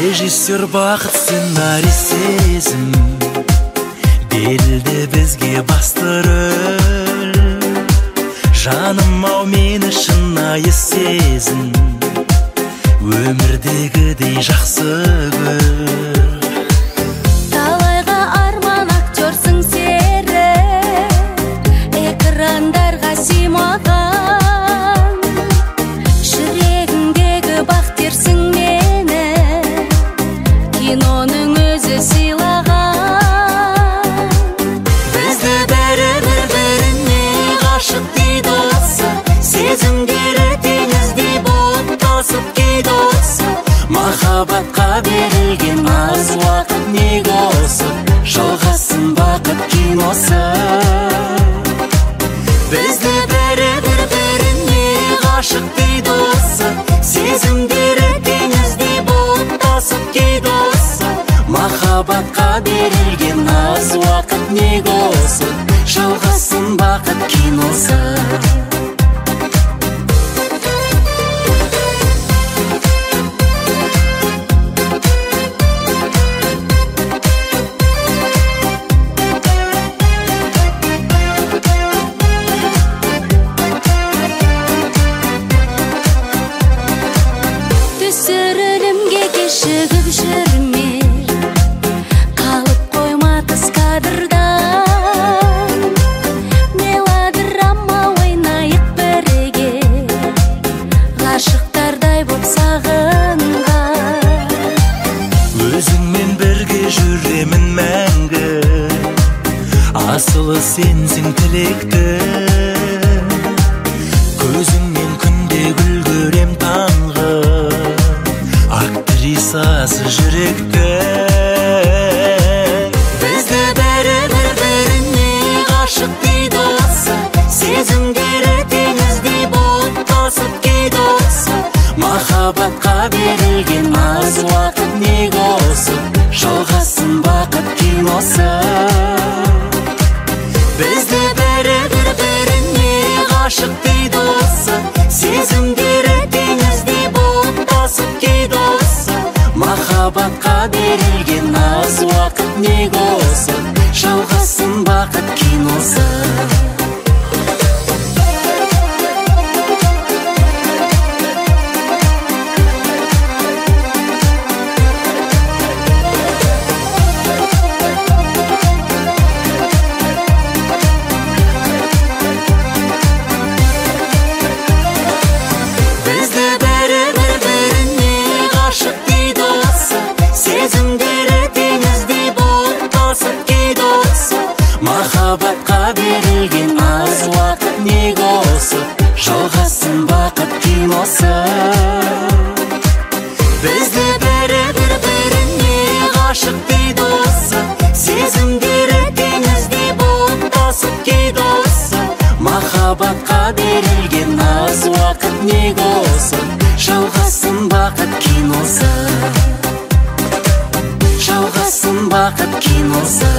Режиссер бақыт, сценарий сезім, берілді бізге басты рөл. Жаным ау, мені шынайы сезін, өмірдегідей жақсы көр. Талайға арман актерсың сері, экрандарға сыймаған. Жүрегіңдегі бақтерсің мені, киноның өзі сыйлаған. Бізді бәрі бір-біріне ғашық дейді осы, сезімдері теңіздей болып тасып кейді осы. Махаббатқа берілген аз уақыт неге осы, жалғасын бақыт киносы. Бізді бәрі бір-біріне ғашық дейді осы, сезімдері теңіздей болып тасып кейді осы. Махаббатқа берілген аз уақыт неге осы, жалғасын бақыт киносы. Түсірілімге кешігіп жүрме, қалып қойма тыс кадрдан. Мелодрама ойнайық бірге, ғашықтардай боп сағынған. Өзіңмен бірге жүремін мәңгі, асылы сенсің тілекті. Көзіңмен күнде гүл көрем таңғы, актрисасы жүректі. Бізді бәрі бір-біріне ғашық дейді осы, сезімдері теңіздей болып тасып кейді осы. Махаббатқа берілген аз уақыт неге осы, жалғасын бақыт киносы. Бізді бәрі бір-біріне ғашық дейді осы, сезімдері теңіздей болып тасып кейді осы. Махаббатқа берілген аз уақыт неге осы, жалғасын бақыт киносы. Бізді бәрі бір-біріне ғашық дейді осы, сезімдері теңіздей болып тасып кейді осы. Махаббатқа берілген аз уақыт неге осы, жалғасын бақыт киносы. Бізді бәрі бір-біріне ғашық дейді осы, сезімдері теңіздей болып тасып кейді осы. Махаббатқа берілген аз уақыт неге осы, жалғасын бақыт киносы. Жалғасын бақыт киносы.